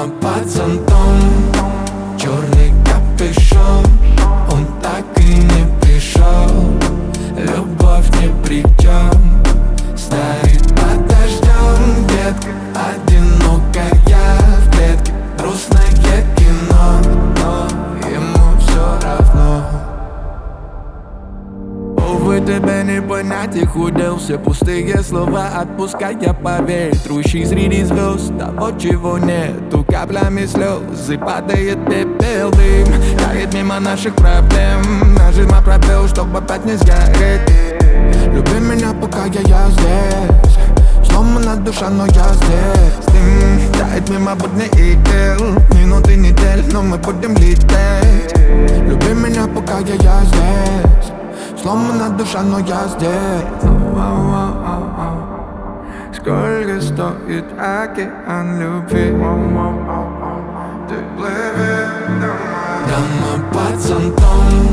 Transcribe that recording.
Давно под зонтом, черный капюшон, он так и не пришел. Любовь ни при чем, стоит под дождем. Детка одинокая в клетке, грустное кино, но ему все равно. Увы, тебя не понять, их удел. Все пустые слова отпуская по ветру. Ищи среди звезд того, чего нету. Каплями слезы падает пепел, дым тает мимо наших проблем. Нажима пробел, чтобы опять не сгореть. Люби меня, пока я здесь. Сломана душа, но я здесь. Дым тает мимо будней и дел. Минуты, недель, но мы будем лететь. Люби меня, пока я здесь. Сломана душа, но я здесь. Сколько стоит океан любви? Ты плывешь домой. Давно под зонтом,